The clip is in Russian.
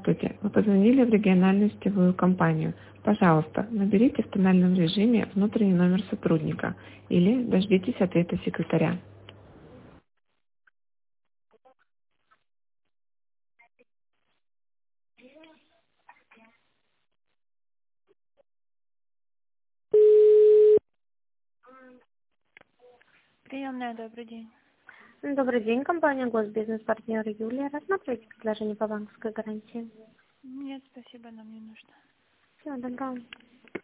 Здравствуйте, вы позвонили в региональную сетевую компанию. Пожалуйста, наберите в тональном режиме внутренний номер сотрудника или дождитесь ответа секретаря. Приемная, добрый день. Добрый день, компания Госбизнес-партнер Юлия. Рассматривайте предложение по банковской гарантии. Нет, спасибо, нам не нужно. Всего доброго.